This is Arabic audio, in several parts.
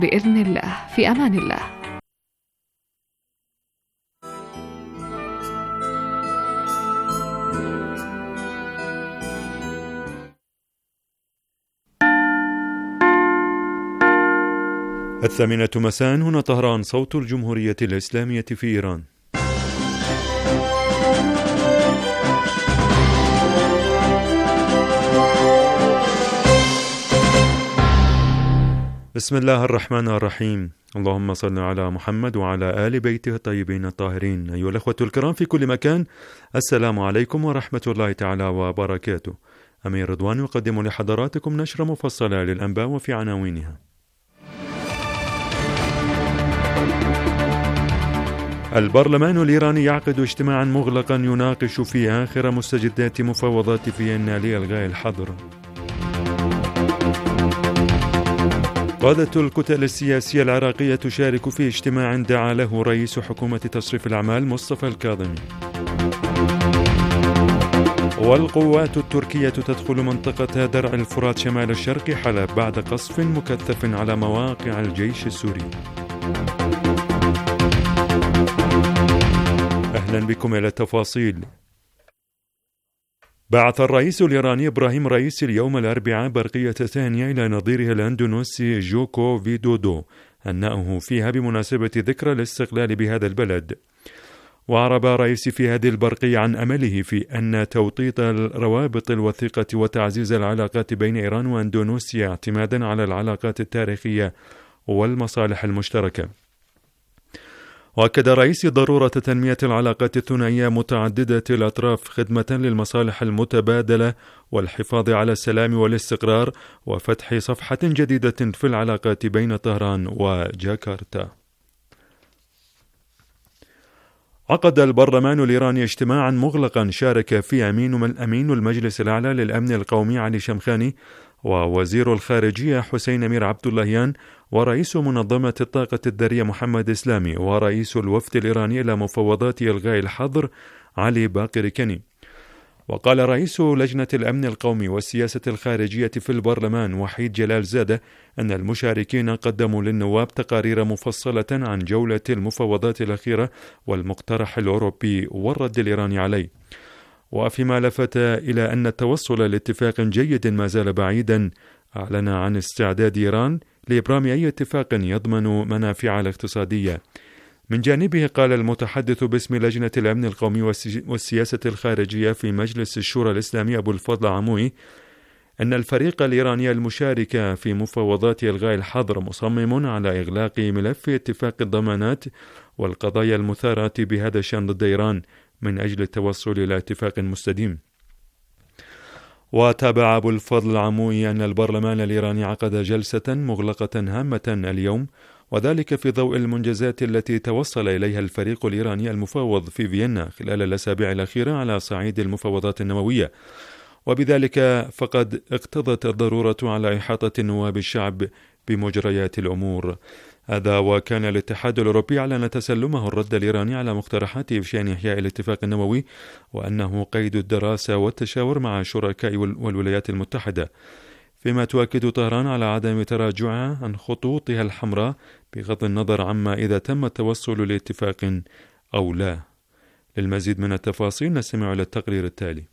بإذن الله. في أمان الله. الثامنة مساء، هنا طهران، صوت الجمهورية الإسلامية في إيران. بسم الله الرحمن الرحيم. اللهم صل على محمد وعلى آل بيته الطيبين الطاهرين. أيها الأخوة الكرام في كل مكان، السلام عليكم ورحمة الله تعالى وبركاته. أمير رضوان يقدم لحضراتكم نشرة مفصلة للأنباء وفي عناوينها. البرلمان الإيراني يعقد اجتماعا مغلقا يناقش في آخر مستجدات مفاوضات فيينا لإلغاء الحظر. قادة الكتل السياسية العراقية تشارك في اجتماع دعا له رئيس حكومة تصريف الأعمال مصطفى الكاظمي. والقوات التركية تدخل منطقة درع الفرات شمال الشرق حلب بعد قصف مكثف على مواقع الجيش السوري. أهلا بكم إلى التفاصيل. بعث الرئيس الإيراني إبراهيم رئيسي اليوم الأربعاء برقية ثانية إلى نظيره الأندونيسي جوكو فيدودو أنه فيها بمناسبة ذكرى الاستقلال بهذا البلد. وأعرب رئيسي في هذه البرقية عن أمله في أن توطيد الروابط الوثيقة وتعزيز العلاقات بين إيران وأندونيسيا اعتمادا على العلاقات التاريخية والمصالح المشتركة. وأكد رئيسي ضرورة تنمية العلاقات الثنائية متعددة الأطراف خدمة للمصالح المتبادلة والحفاظ على السلام والاستقرار وفتح صفحة جديدة في العلاقات بين طهران وجاكرتا. عقد البرلمان الإيراني اجتماعا مغلقا شارك فيه أمين المجلس الأعلى للأمن القومي علي شمخاني ووزير الخارجية حسين أمير عبد اللهيان ورئيس منظمة الطاقة الذرية محمد إسلامي ورئيس الوفد الإيراني إلى مفاوضات إلغاء الحظر علي باقر كني. وقال رئيس لجنة الأمن القومي والسياسة الخارجية في البرلمان وحيد جلال زادة أن المشاركين قدموا للنواب تقارير مفصلة عن جولة المفاوضات الأخيرة والمقترح الأوروبي والرد الإيراني عليه. وفيما لفت إلى أن التوصل لاتفاق جيد ما زال بعيدا، أعلن عن استعداد إيران لإبرام أي اتفاق يضمن منافعها الاقتصادية. من جانبه قال المتحدث باسم لجنة الأمن القومي والسياسة الخارجية في مجلس الشورى الإسلامي أبو الفضل عموي أن الفريق الإيراني المشارك في مفاوضات إلغاء الحظر مصمم على إغلاق ملف اتفاق الضمانات والقضايا المثارة بهذا الشأن ضد إيران من أجل التوصل إلى اتفاق مستديم. وتابع أبو الفضل العموي أن البرلمان الإيراني عقد جلسة مغلقة هامة اليوم، وذلك في ضوء المنجزات التي توصل إليها الفريق الإيراني المفاوض في فيينا خلال الأسابيع الأخيرة على صعيد المفاوضات النووية، وبذلك فقد اقتضت الضرورة على إحاطة نواب الشعب بمجريات الأمور. هذا وكان الاتحاد الأوروبي أعلن تسلمه الرد الإيراني على مقترحاته بشأن إحياء الاتفاق النووي، وأنه قيد الدراسة والتشاور مع شركاء والولايات المتحدة، فيما تؤكد طهران على عدم تراجعها عن خطوطها الحمراء بغض النظر عما إذا تم التوصل لاتفاق أو لا. للمزيد من التفاصيل نستمع إلى التقرير التالي.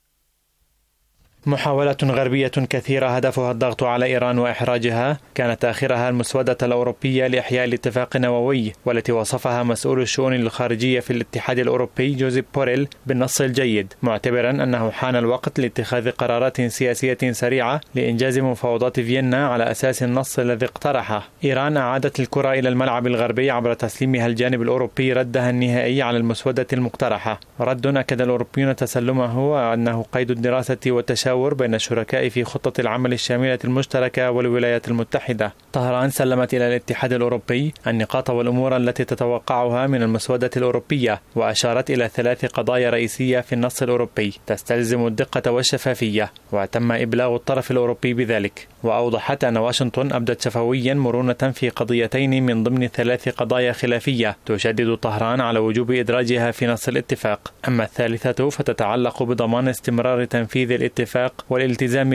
محاولات غربية كثيرة هدفها الضغط على إيران وإحراجها، كانت آخرها المسودة الأوروبية لإحياء الاتفاق النووي، والتي وصفها مسؤول الشؤون الخارجية في الاتحاد الأوروبي جوزيب بوريل بالنص الجيد، معتبرا أنه حان الوقت لاتخاذ قرارات سياسية سريعة لإنجاز مفاوضات فيينا على أساس النص الذي اقترحه. إيران أعادت الكرة إلى الملعب الغربي عبر تسليمها الجانب الأوروبي ردها النهائي على المسودة المقترحة، رد أكد الأوروبيون تسلمه وأنه قيد الدراسة والتشاور بين الشركاء في خطة العمل الشاملة المشتركة والولايات المتحدة. طهران سلمت إلى الاتحاد الأوروبي النقاط والأمور التي تتوقعها من المسودة الأوروبية، وأشارت إلى 3 قضايا رئيسية في النص الأوروبي تستلزم الدقة والشفافية، وتم إبلاغ الطرف الأوروبي بذلك. وأوضحت أن واشنطن أبدت شفويا مرونة في قضيتين من ضمن 3 قضايا خلافية تشدد طهران على وجوب إدراجها في نص الاتفاق. أما الثالثة فتتعلق بضمان استمرار تنفيذ الاتفاق والالتزام به.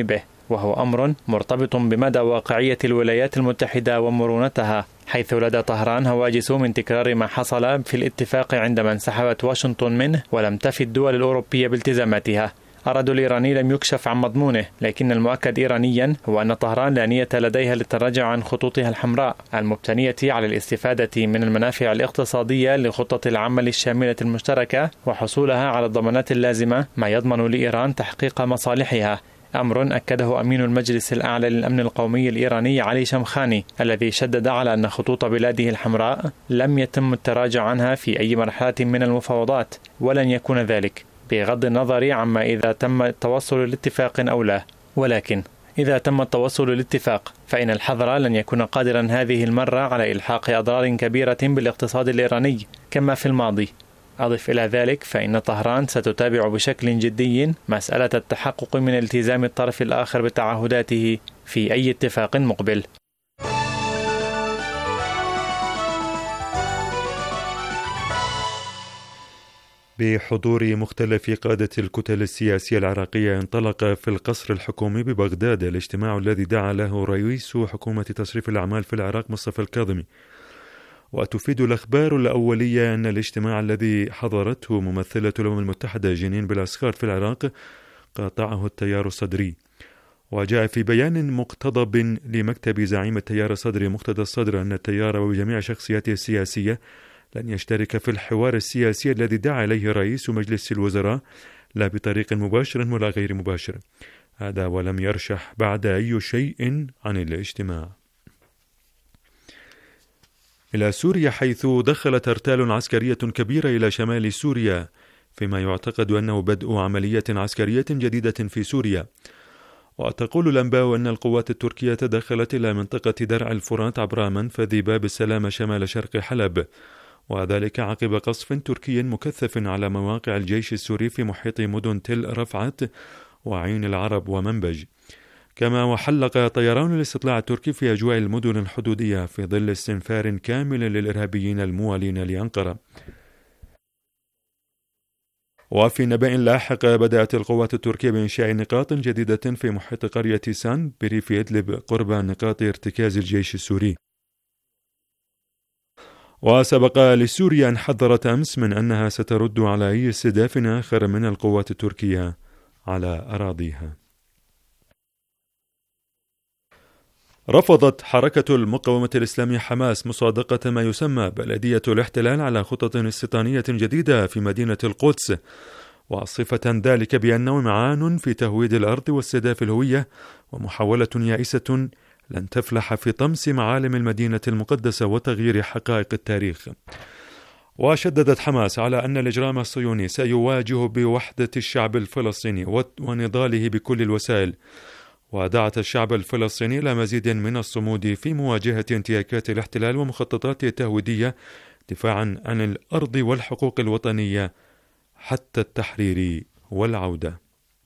وهو أمر مرتبط بمدى واقعية الولايات المتحدة ومرونتها، حيث لدى طهران هواجس من تكرار ما حصل في الاتفاق عندما انسحبت واشنطن منه ولم تفي الدول الأوروبية بالتزاماتها. الرد الإيراني لم يكشف عن مضمونه، لكن المؤكد إيرانيا هو أن طهران لا نية لديها للتراجع عن خطوطها الحمراء المبتنية على الاستفادة من المنافع الاقتصادية لخطة العمل الشاملة المشتركة وحصولها على الضمانات اللازمة ما يضمن لإيران تحقيق مصالحها، أمر أكده أمين المجلس الأعلى للأمن القومي الإيراني علي شمخاني، الذي شدد على أن خطوط بلاده الحمراء لم يتم التراجع عنها في أي مرحلة من المفاوضات ولن يكون ذلك، بغض النظر عما إذا تم التوصل لاتفاق أو لا. ولكن إذا تم التوصل لاتفاق فإن الحظر لن يكون قادرا هذه المرة على إلحاق أضرار كبيرة بالاقتصاد الإيراني كما في الماضي. أضف إلى ذلك فإن طهران ستتابع بشكل جدي مسألة التحقق من التزام الطرف الآخر بتعهداته في أي اتفاق مقبل. بحضور مختلف قادة الكتل السياسية العراقية، انطلق في القصر الحكومي ببغداد الاجتماع الذي دعا له رئيس حكومة تصريف الأعمال في العراق مصطفى الكاظمي. وتفيد الأخبار الأولية أن الاجتماع الذي حضرته ممثلة الأمم المتحدة جنين بلاسخار في العراق قاطعه التيار الصدري. وجاء في بيان مقتضب لمكتب زعيم التيار الصدري مقتدى الصدر أن التيار وبجميع شخصياته السياسية لن يشترك في الحوار السياسي الذي دعا إليه رئيس مجلس الوزراء، لا بطريق مباشر ولا غير مباشر. هذا ولم يرشح بعد أي شيء عن الاجتماع. إلى سوريا، حيث دخلت أرتال عسكرية كبيرة إلى شمال سوريا، فيما يعتقد أنه بدء عملية عسكرية جديدة في سوريا. وتقول الأنباء أن القوات التركية تدخلت إلى منطقة درع الفرات عبر منفذ باب السلام شمال شرق حلب، وذلك عقب قصف تركي مكثف على مواقع الجيش السوري في محيط مدن تل رفعت وعين العرب ومنبج. كما وحلق طيران الاستطلاع التركي في أجواء المدن الحدودية في ظل استنفار كامل للإرهابيين الموالين لأنقرة. وفي نبأ لاحق، بدأت القوات التركية بإنشاء نقاط جديدة في محيط قرية سان بريف إدلب قرب نقاط ارتكاز الجيش السوري. وسبق لسوريا أن حذرت أمس من أنها سترد على أي استهداف آخر من القوات التركية على أراضيها. رفضت حركة المقاومة الإسلامية حماس مصادقة ما يسمى بلدية الاحتلال على خطط استيطانية جديدة في مدينة القدس، وصفة ذلك بأنه معان في تهويد الأرض واستهداف الهوية ومحاولة يائسة لن تفلح في طمس معالم المدينة المقدسة وتغيير حقائق التاريخ. وشددت حماس على أن الإجرام الصهيوني سيواجه بوحدة الشعب الفلسطيني ونضاله بكل الوسائل، ودعت الشعب الفلسطيني إلى مزيد من الصمود في مواجهة انتهاكات الاحتلال ومخططاته التهويدية دفاعا عن الأرض والحقوق الوطنية حتى التحرير والعودة.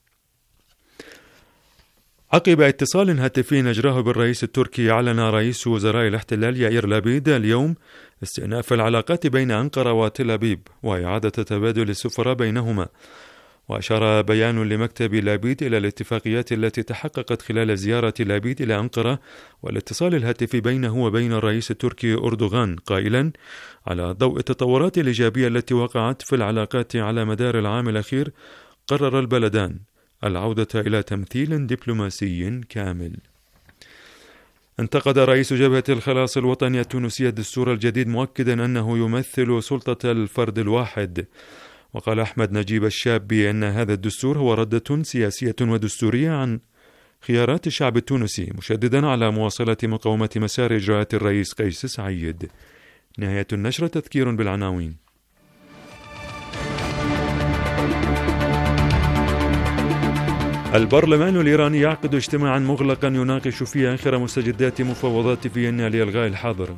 عقب اتصال هاتفي أجراه بالرئيس التركي، أعلن رئيس وزراء الاحتلال يائير لابيد اليوم استئناف العلاقات بين أنقرة وتل أبيب وإعادة تبادل السفراء بينهما. وأشار بيان لمكتب لابيد إلى الاتفاقيات التي تحققت خلال زيارة لابيد إلى أنقرة والاتصال الهاتفي بينه وبين الرئيس التركي أردوغان، قائلا على ضوء التطورات الإيجابية التي وقعت في العلاقات على مدار العام الأخير، قرر البلدان العودة إلى تمثيل دبلوماسي كامل. انتقد رئيس جبهة الخلاص الوطني التونسي الدستور الجديد، مؤكدا أنه يمثل سلطة الفرد الواحد. وقال أحمد نجيب الشابي أن هذا الدستور هو ردة سياسية ودستورية عن خيارات الشعب التونسي، مشددا على مواصلة مقاومة مسار إجراءات الرئيس قيس سعيد. نهاية النشرة. تذكير بالعناوين. البرلمان الإيراني يعقد اجتماعا مغلقا يناقش فيه آخر مستجدات مفاوضات فيينا لإلغاء الحظر.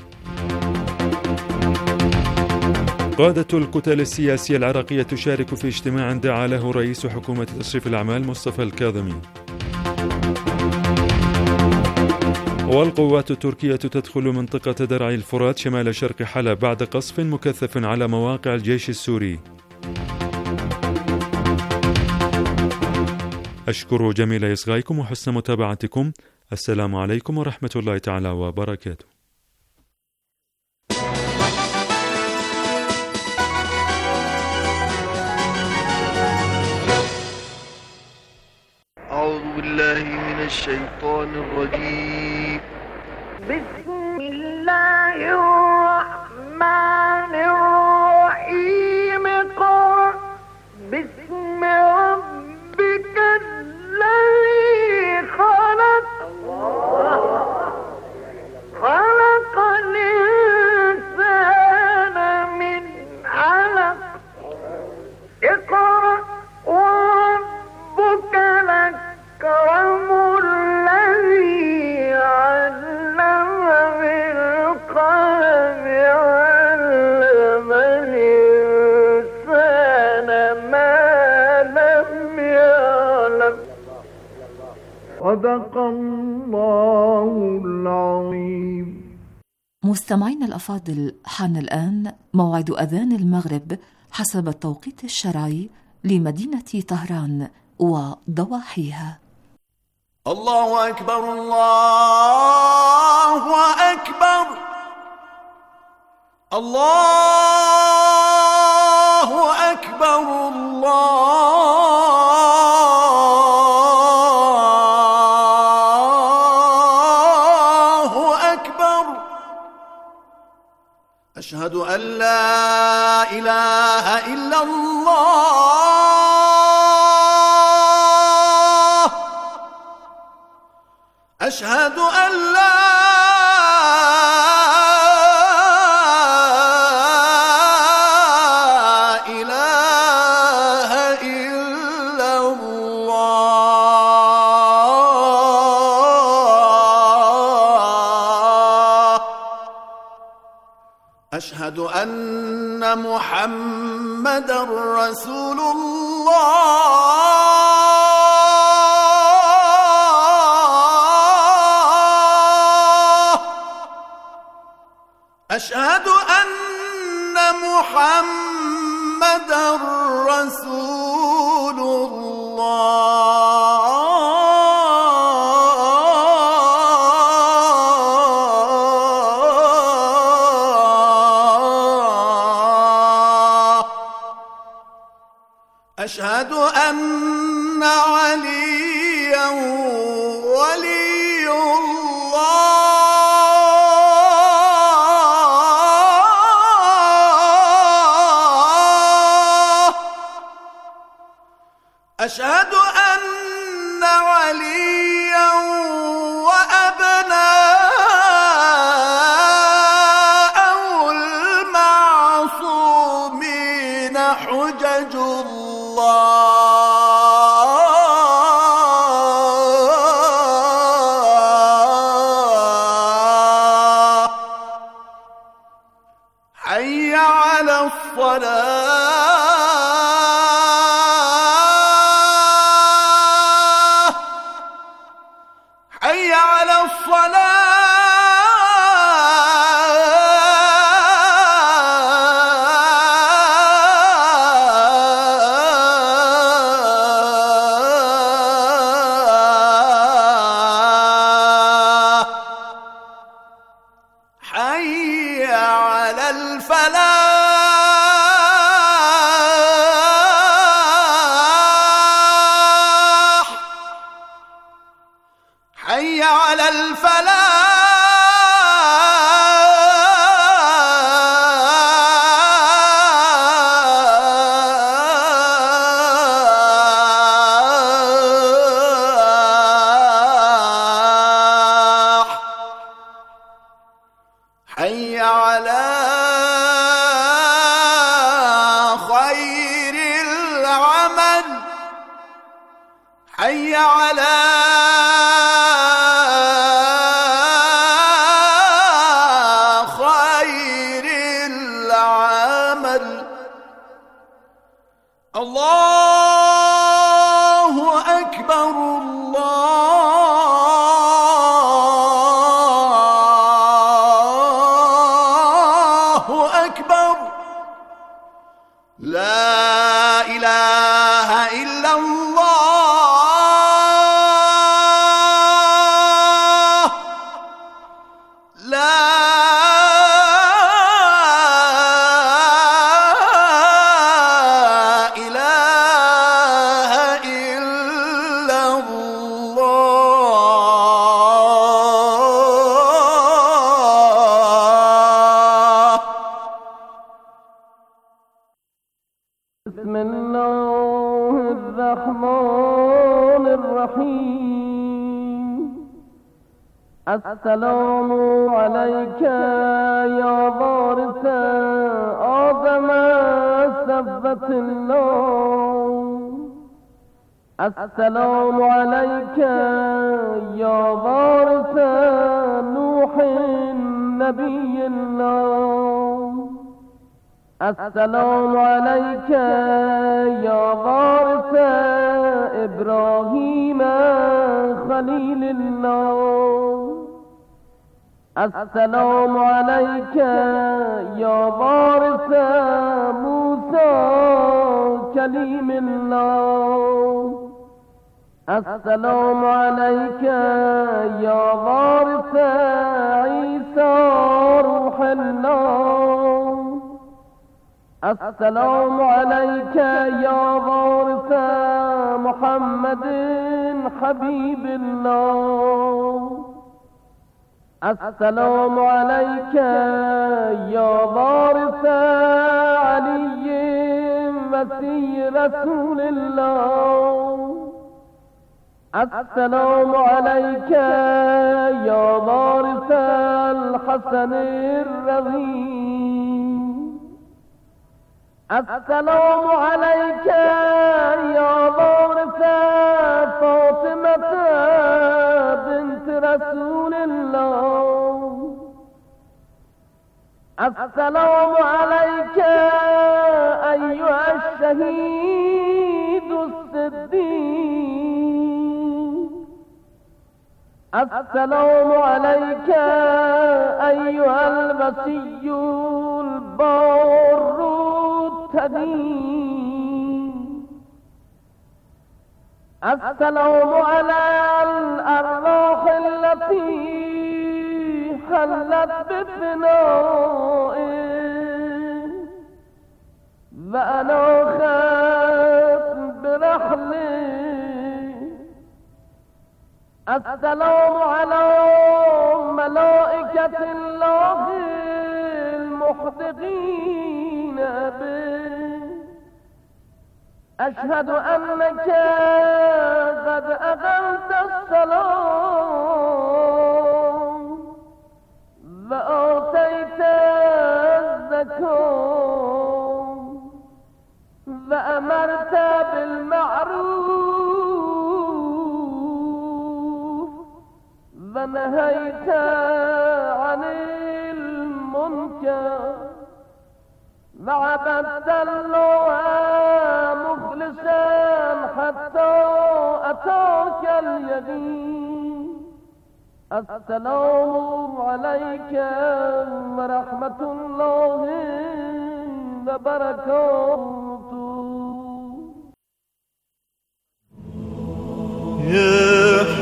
قادة الكتل السياسية العراقية تشارك في اجتماع دعا له رئيس حكومة تصريف الأعمال مصطفى الكاظمي. والقوات التركية تدخل منطقة درع الفرات شمال شرق حلب بعد قصف مكثف على مواقع الجيش السوري. أشكر جميل إصغائكم وحسن متابعتكم. السلام عليكم ورحمة الله تعالى وبركاته. أعوذ بالله من الشيطان الرجيم. بسم الله الرحمن الرحيم. قل بسم ربك الذي خلق الإنسان من علق. اقرأ وربك الأكرم الذي علم بالقلم علم الإنسان ما لم يعلم. صدق الله العظيم. مستمعين الأفاضل، حان الآن موعد أذان المغرب حسب التوقيت الشرعي لمدينة طهران وضواحيها. الله أكبر الله أكبر الله أكبر الله أكبر. أشهد أن لا إله إلا الله. أشهد أن لا إله إلا الله. أشهد أن محمدًا رسول الله. أشهد أن محمدًا رسول الله. أشهد أن عليًا ولي الله. أشهد أن عليًا وأبناءه المعصومين حجج الله. حي على الصلاة. حي على الصلاة. حي على الفلاح. حي على الفلاح. حي على خير العمل. حي على خير العمل. الله أكبر الله أكبر. لا إله إلا الله. بسم الله الرحمن الرحیم. السلام عليك يا وارث آدم صفوة الله. السلام عليك يا وارث نوح نبي الله. السلام عليك يا وارث إبراهيم خليل الله. السلام عليك يا وارث موسى كليم الله. السلام عليك يا وارث عيسى روح الله. السلام عليك يا وارث محمد حبيب الله. السلام عليك يا وارث علي مسيح رسول الله. السلام عليك يا وارث الحسن الرضي. السلام عليك يا وارث فاطمة بنت رسول الله. السلام عليك أيها الشهيد الصديق. السلام عليك أيها الوصي البار التقي. السلام على الأرواح التي حلت بفنائه وأنا خاف برحله. السلام على ملائكة الله المحدقين به. أشهد أنك قد أقمت الصلاة وآتيت الزكاة وأمرت بالمعروف ونهيت عن المنكر وعبدت الله مخلصا حتى أتاك اليقين. السلام عليك ورحمة الله وبركاته. يا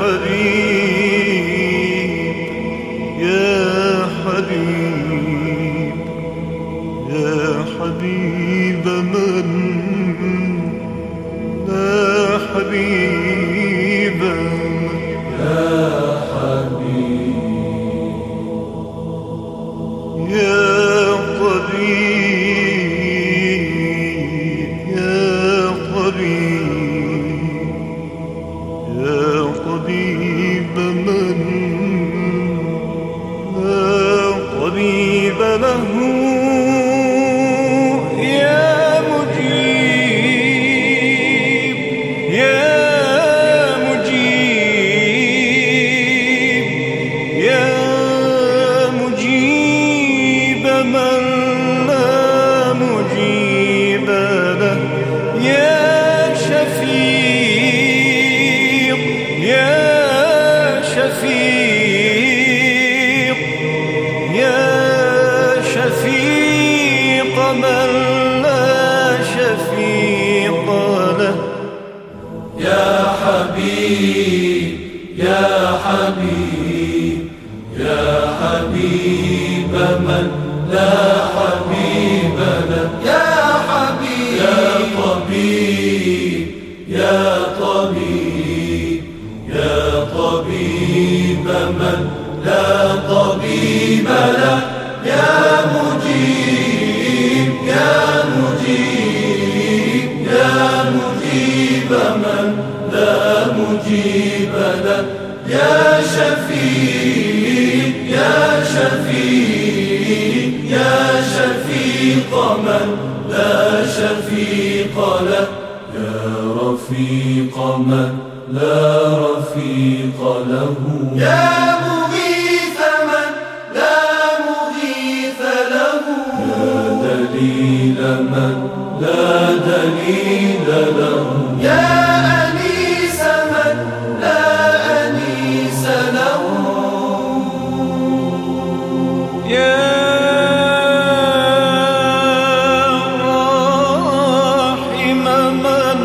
حبيب يا حبيب يا حبيب من لا حبيب يا حبيب يا طبيب يا طبيب يا طبيب من لا طبيب له. حبيب من لا حبيب له. يا حبيب يا طبيب يا طبيب يا طبيب من لا طبيب له. يا مجيب يا مجيب حبيبنا يا شفيق يا شفيق يا شفيق من لا شفيق له يا رفيق من لا رفيق له يا مغيث من لا مغيث له يا دليل من لا دليل له يا أنيس من لا أنيس له يا راحم من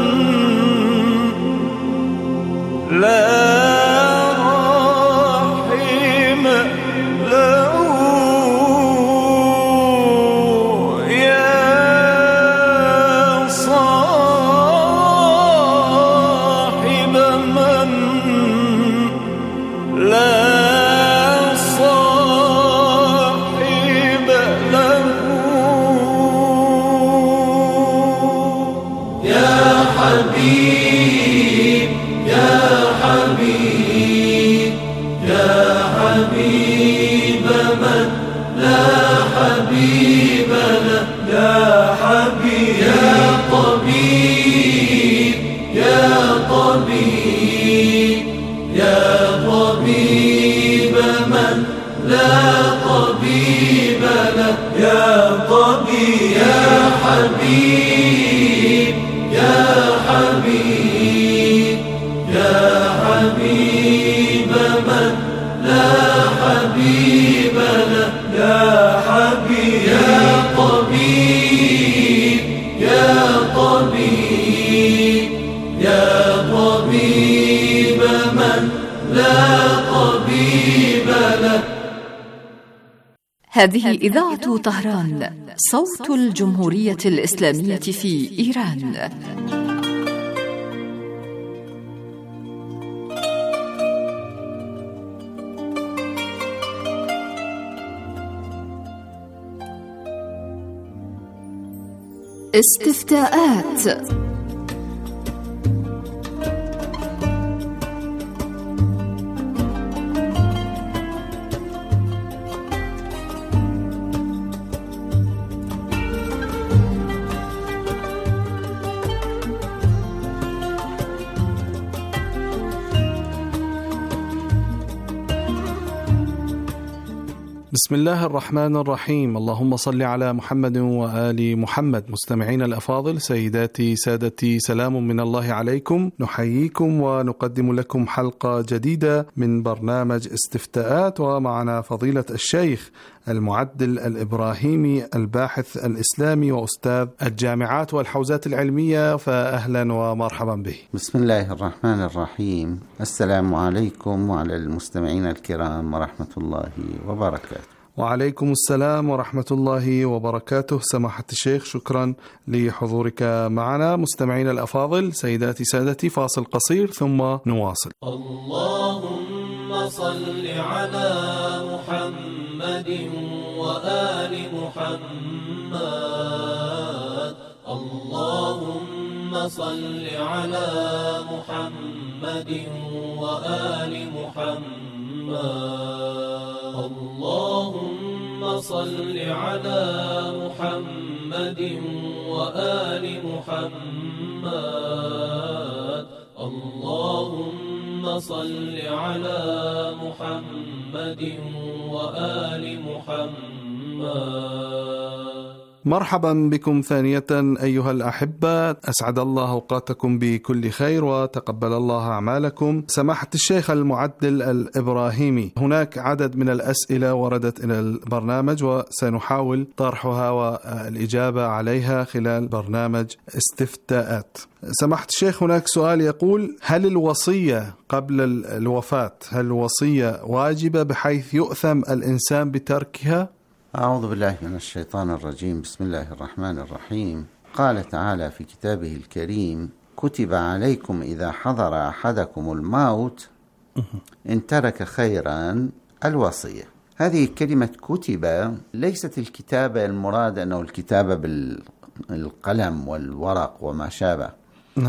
لا راحم له يا صاحب من لا صاحب له يا حبيب يا حبيب يا حبيب من لا حبيب له يا حبيب يا طبيب يا طبيب يا طبيب من لا طبيب له يا طبيب يا حبيب يا حبيب يا حبيب من لا حبيب له يا حبيب يا طبيب يا طبيب يا طبيب من لا طبيب له. هذه إذاعة طهران، صوت الجمهورية الإسلامية في إيران. استفتاءات. بسم الله الرحمن الرحيم. اللهم صل على محمد وآل محمد. مستمعين الأفاضل، سيداتي سادتي، سلام من الله عليكم. نحييكم ونقدم لكم حلقة جديدة من برنامج استفتاءات، ومعنا فضيلة الشيخ المعدل الإبراهيمي، الباحث الإسلامي وأستاذ الجامعات والحوزات العلمية، فأهلا ومرحبا به. بسم الله الرحمن الرحيم. السلام عليكم وعلى المستمعين الكرام ورحمة الله وبركاته. وعليكم السلام ورحمة الله وبركاته. سماحة الشيخ، شكرا لحضورك معنا. مستمعين الأفاضل، سيداتي سادتي، فاصل قصير ثم نواصل. اللهم صل على محمد وآل محمد. اللهم صل على محمد وآل محمد. اللهم صل على محمد وآل محمد. اللهم صل على محمد وآل محمد. مرحبا بكم ثانية أيها الأحبة، أسعد الله أوقاتكم بكل خير وتقبل الله أعمالكم. سماحة الشيخ المعدل الإبراهيمي، هناك عدد من الأسئلة وردت إلى البرنامج وسنحاول طرحها والإجابة عليها خلال برنامج استفتاءات. سماحة الشيخ، هناك سؤال يقول: هل الوصية قبل الوفاة، هل الوصية واجبة بحيث يؤثم الإنسان بتركها؟ أعوذ بالله من الشيطان الرجيم. بسم الله الرحمن الرحيم. قال تعالى في كتابه الكريم: كتب عليكم إذا حضر أحدكم الموت إن ترك خيرا الوصية. هذه كلمة كتب ليست الكتابة المراد أنه الكتابة بالقلم والورق وما شابه، نعم،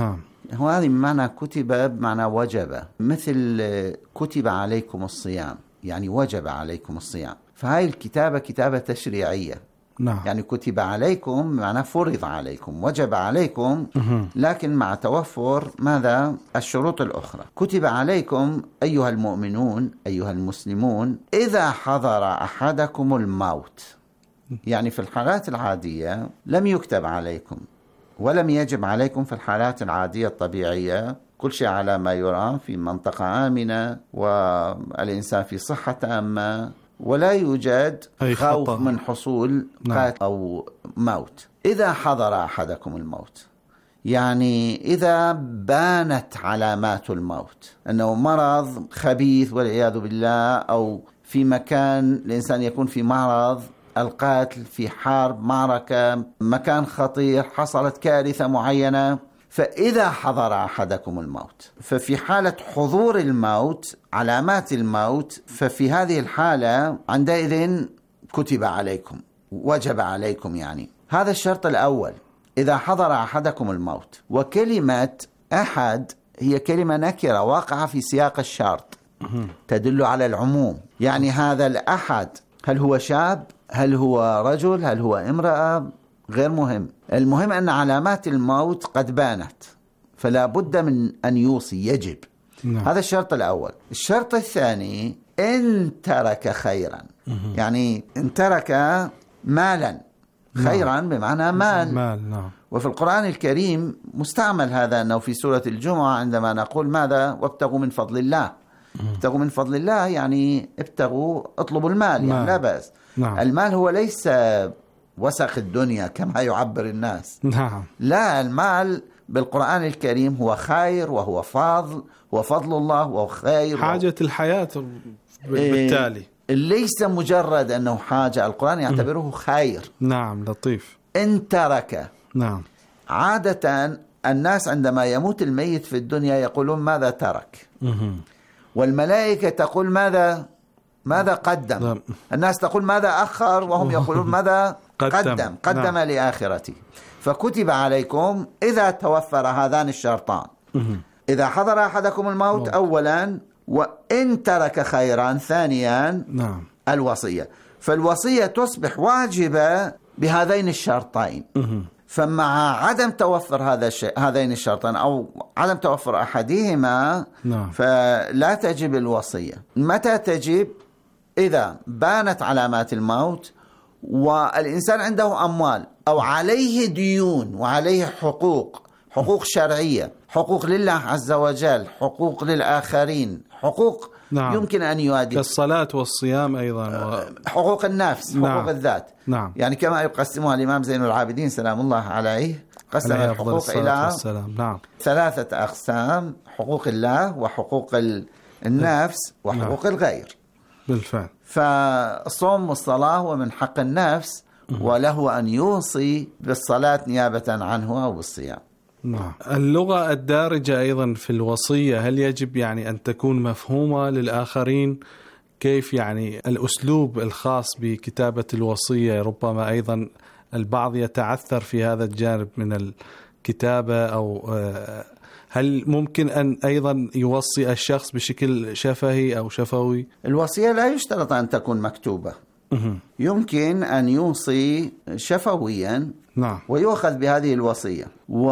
هو هذه بمعنى كتب بمعنى وجب، مثل كتب عليكم الصيام، يعني وجب عليكم الصيام. فهاي الكتابة كتابة تشريعية. نعم. يعني كتب عليكم معناه فرض عليكم، وجب عليكم، لكن مع توفر ماذا؟ الشروط الأخرى. كتب عليكم أيها المؤمنون أيها المسلمون إذا حضر أحدكم الموت. يعني في الحالات العادية لم يكتب عليكم ولم يجب عليكم في الحالات العادية الطبيعية، كل شيء على ما يرام في منطقة آمنة والإنسان في صحة تامة ولا يوجد خوف من حصول قتل أو موت. إذا حضر أحدكم الموت يعني إذا بانت علامات الموت، أنه مرض خبيث والعياذ بالله، أو في مكان الإنسان يكون في معرض القتل، في حرب، معركة، مكان خطير، حصلت كارثة معينة. فإذا حضر أحدكم الموت، ففي حالة حضور الموت، علامات الموت، ففي هذه الحالة عندئذ كتب عليكم، وجب عليكم. يعني هذا الشرط الأول، إذا حضر أحدكم الموت. وكلمة أحد هي كلمة نكرة واقعة في سياق الشرط تدل على العموم. يعني هذا الأحد هل هو شاب؟ هل هو رجل؟ هل هو امرأة؟ غير مهم، المهم أن علامات الموت قد بانت، فلا بد من أن يوصي، يجب. هذا الشرط الأول. الشرط الثاني إن ترك خيرا، يعني إن ترك مالا، خيرا بمعنى مال. نعم. وفي القرآن الكريم مستعمل هذا، أنه في سورة الجمعة عندما نقول ماذا؟ وابتغوا من فضل الله. ابتغوا من فضل الله يعني ابتغوا، اطلبوا المال، يعني لا بأس. المال هو ليس وسخ الدنيا كما يعبر الناس. لا، المال بالقرآن الكريم هو خير وهو فضل، وفضل الله وهو خير، حاجة الحياة بالتالي. ليس مجرد أنه حاجة، القرآن يعتبره خير. نعم، لطيف. إن ترك. نعم. عادة الناس عندما يموت الميت في الدنيا يقولون ماذا ترك، والملائكة تقول ماذا قدم. الناس تقول ماذا أخر، وهم يقولون ماذا قدم لآخرته. فكتب عليكم إذا توفر هذان الشرطان، إذا حضر أحدكم الموت أولا، وإن ترك خيرا ثانيا، الوصية. فالوصية تصبح واجبة بهذين الشرطين. فمع عدم توفر هذين الشرطين أو عدم توفر أحدهما فلا تجب الوصية. متى تجب؟ إذا بانت علامات الموت والإنسان عنده أموال أو عليه ديون وعليه حقوق شرعية، حقوق لله عز وجل، حقوق للآخرين، حقوق يمكن أن يؤدي، كالصلاة والصيام أيضا، حقوق النفس، حقوق الذات. يعني كما يقسمها الإمام زين العابدين سلام الله عليه، قسم الحقوق إلى 3 أقسام: حقوق الله، وحقوق النفس، وحقوق الغير. بالفعل. فالصوم والصلاة ومن حق النفس، وله أن يوصي بالصلاة نيابة عنه أو بالصيام. اللغة الدارجة أيضا في الوصية، هل يجب يعني أن تكون مفهومة للآخرين؟ كيف يعني الأسلوب الخاص بكتابة الوصية؟ ربما أيضا البعض يتعثر في هذا الجانب من الكتابة، أو هل ممكن أن أيضا يوصي الشخص بشكل شفهي أو شفوي؟ الوصية لا يشترط أن تكون مكتوبة، يمكن أن يوصي شفويا ويؤخذ بهذه الوصية.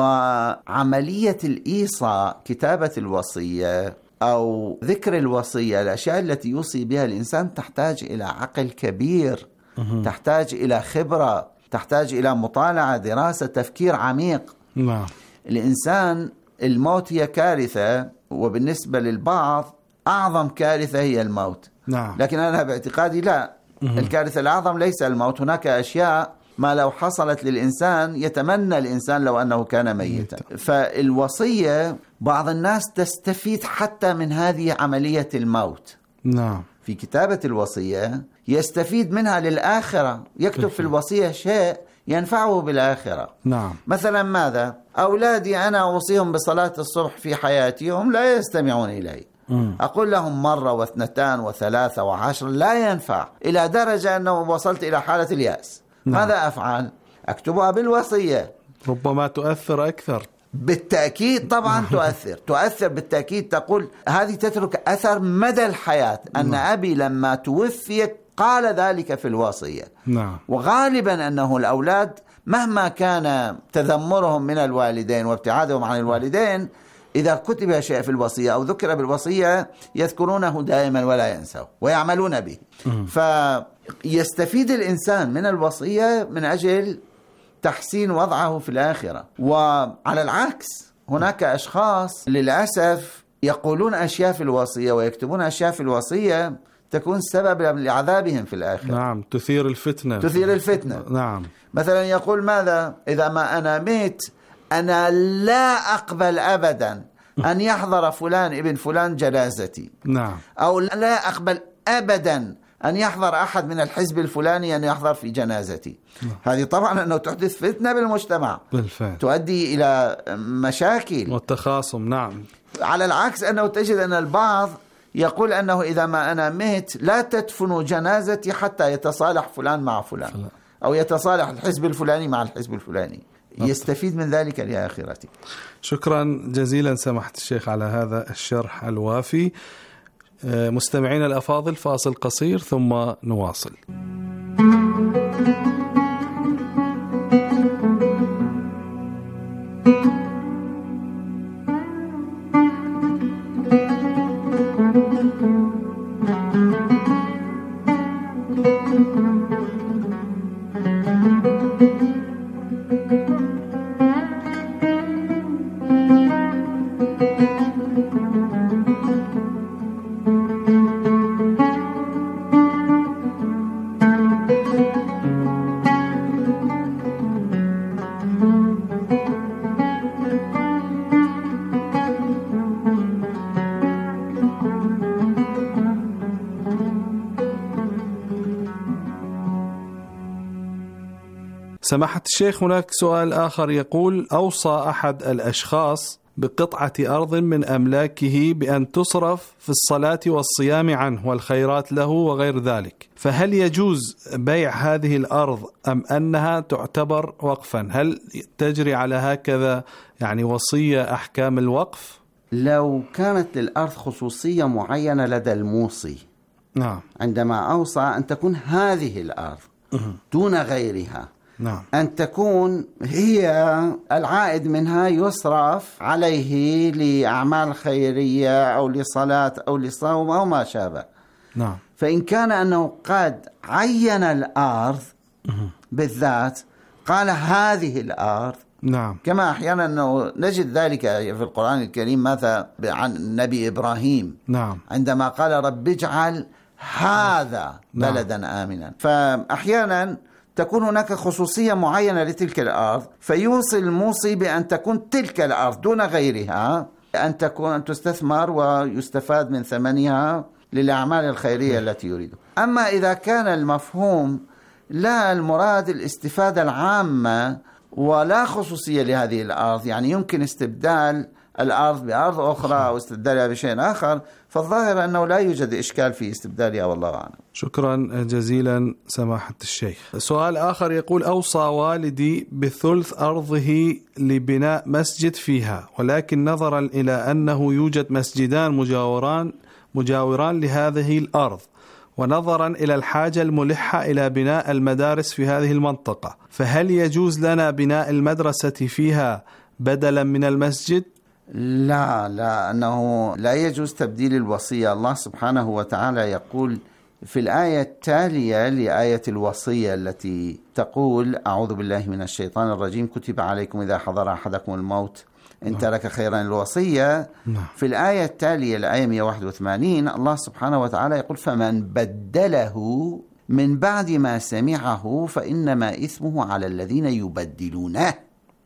وعملية الإيصاء، كتابة الوصية أو ذكر الوصية، الأشياء التي يوصي بها الإنسان تحتاج إلى عقل كبير، تحتاج إلى خبرة، تحتاج إلى مطالعة، دراسة، تفكير عميق. الإنسان الموت هي كارثة، وبالنسبة للبعض أعظم كارثة هي الموت. لكن أنا باعتقادي لا، الكارثة الأعظم ليس الموت. هناك أشياء ما لو حصلت للإنسان يتمنى الإنسان لو أنه كان ميتا. فالوصية بعض الناس تستفيد حتى من هذه عملية الموت. في كتابة الوصية يستفيد منها للآخرة، يكتب في الوصية شيء ينفعه بالآخرة. مثلا ماذا؟ أولادي أنا أوصيهم بصلاة الصبح في حياتي، هم لا يستمعون إلي. أقول لهم مرة واثنتان وثلاثة وعشر، لا ينفع، إلى درجة أنه وصلت إلى حالة اليأس. ماذا أفعل؟ أكتبها بالوصية، ربما تؤثر أكثر. بالتأكيد طبعا تؤثر بالتأكيد. تقول هذه تترك أثر مدى الحياة، أن أبي لما توفي قال ذلك في الوصية. وغالبا أنه الأولاد مهما كان تذمرهم من الوالدين وابتعادهم عن الوالدين، إذا كتب شيء في الوصية أو ذكر بالوصية يذكرونه دائما ولا ينسوا ويعملون به. فيستفيد الإنسان من الوصية من أجل تحسين وضعه في الآخرة. وعلى العكس هناك أشخاص للأسف يقولون أشياء في الوصية ويكتبون أشياء في الوصية تكون سبب لعذابهم في الآخرة. تثير الفتنة. مثلا يقول ماذا؟ إذا ما أنا ميت أنا لا أقبل أبدا أن يحضر فلان ابن فلان جنازتي. أو لا أقبل أبدا أن يحضر أحد من الحزب الفلاني أن يحضر في جنازتي. هذه طبعا أنه تحدث فتنة بالمجتمع بالفعل، تؤدي إلى مشاكل والتخاصم. على العكس أنه تجد أن البعض يقول أنه إذا ما أنا ميت لا تدفنوا جنازتي حتى يتصالح فلان مع فلان أو يتصالح الحزب الفلاني مع الحزب الفلاني، يستفيد من ذلك لآخرته. شكرا جزيلا سماحة الشيخ على هذا الشرح الوافي. مستمعين الأفاضل، فاصل قصير ثم نواصل. سماحة الشيخ، هناك سؤال آخر يقول: أوصى أحد الأشخاص بقطعة أرض من أملاكه بأن تصرف في الصلاة والصيام عنه والخيرات له وغير ذلك، فهل يجوز بيع هذه الأرض أم أنها تعتبر وقفا؟ هل تجري على هكذا يعني وصية أحكام الوقف؟ لو كانت للأرض خصوصية معينة لدى الموصي عندما أوصى أن تكون هذه الأرض دون غيرها، أن تكون هي العائد منها يصرف عليه لأعمال خيرية أو لصلاة أو لصوم أو ما شابه. فإن كان أنه قد عين الأرض بالذات قال هذه الأرض، كما أحيانا أنه نجد ذلك في القرآن الكريم مثلا عن النبي إبراهيم عندما قال رب اجعل هذا بلدا آمنا. فأحيانا تكون هناك خصوصية معينة لتلك الأرض، فيوصي الموصي بأن تكون تلك الأرض دون غيرها أن تستثمر ويستفاد من ثمنها للأعمال الخيرية التي يريده. أما إذا كان المفهوم لا المراد الاستفادة العامة ولا خصوصية لهذه الأرض، يعني يمكن استبدال الأرض بأرض أخرى أو استبدالها بشيء آخر، فالظاهر أنه لا يوجد إشكال في استبدالها والله أعلم. شكرا جزيلا سماحة الشيخ. سؤال آخر يقول: أوصى والدي بثلث أرضه لبناء مسجد فيها، ولكن نظرا إلى أنه يوجد مسجدان مجاوران لهذه الأرض، ونظرا إلى الحاجة الملحة إلى بناء المدارس في هذه المنطقة، فهل يجوز لنا بناء المدرسة فيها بدلا من المسجد؟ لا، أنه لا يجوز تبديل الوصية. الله سبحانه وتعالى يقول في الآية التالية لآية الوصية التي تقول: أعوذ بالله من الشيطان الرجيم، كتب عليكم إذا حضر أحدكم الموت إن ترك خيرا الوصية. في الآية التالية الآية 181 الله سبحانه وتعالى يقول: فمن بدله من بعد ما سمعه فإنما إثمه على الذين يبدلونه.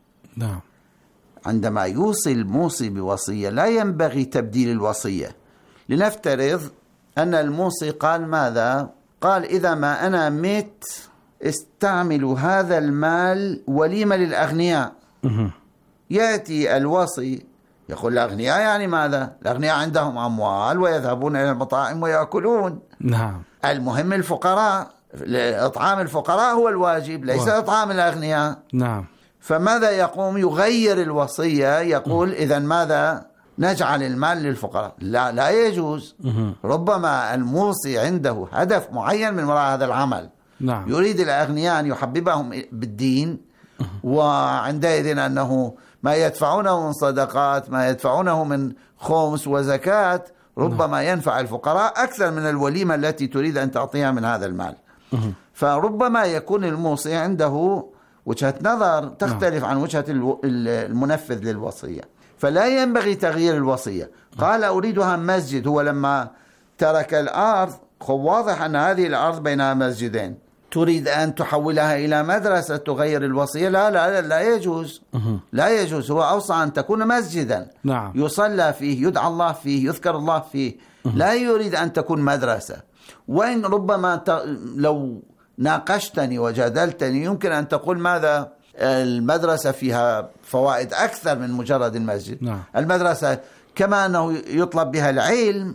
عندما يوصي الموصي بوصية لا ينبغي تبديل الوصية. لنفترض أن الموصي قال ماذا؟ قال: إذا ما أنا مت استعملوا هذا المال وليمة للأغنياء. يأتي الوصي يقول: الأغنياء يعني ماذا؟ الأغنياء عندهم أموال ويذهبون إلى المطاعم ويأكلون. المهم الفقراء، إطعام الفقراء هو الواجب، ليس إطعام الأغنياء. فماذا يقوم؟ يغير الوصية، يقول إذن ماذا؟ نجعل المال للفقراء. لا يجوز. ربما الموصي عنده هدف معين من وراء هذا العمل. نعم. يريد الأغنياء أن يحببهم بالدين، وعندئذ أنه ما يدفعونه من صدقات، ما يدفعونه من خمس وزكاة، ربما ينفع الفقراء أكثر من الوليمة التي تريد أن تعطيها من هذا المال. فربما يكون الموصي عنده وجهة نظر تختلف عن وجهة المنفذ للوصية، فلا ينبغي تغيير الوصية. قال أريدها مسجد، هو لما ترك الأرض واضح أن هذه الأرض بينها مسجدين، تريد أن تحولها إلى مدرسة تغير الوصية؟ لا يجوز. لا يجوز. هو أوصى أن تكون مسجدا يصلى فيه، يدعى الله فيه، يذكر الله فيه، لا يريد أن تكون مدرسة. وإن ربما لو ناقشتني وجادلتني يمكن أن تقول ماذا؟ المدرسة فيها فوائد أكثر من مجرد المسجد. المدرسة كما أنه يطلب بها العلم،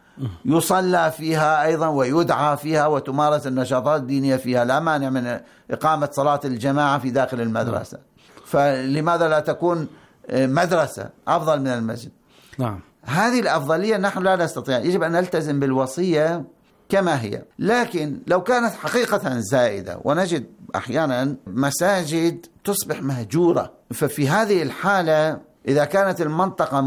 يصلى فيها أيضا ويدعى فيها وتمارس النشاطات الدينية فيها، لا مانع من إقامة صلاة الجماعة في داخل المدرسة. فلماذا لا تكون مدرسة أفضل من المسجد؟ هذه الأفضلية نحن لا نستطيع، يجب أن نلتزم بالوصية كما هي. لكن لو كانت حقيقة زائدة، ونجد أحيانا مساجد تصبح مهجورة، ففي هذه الحالة إذا كانت المنطقة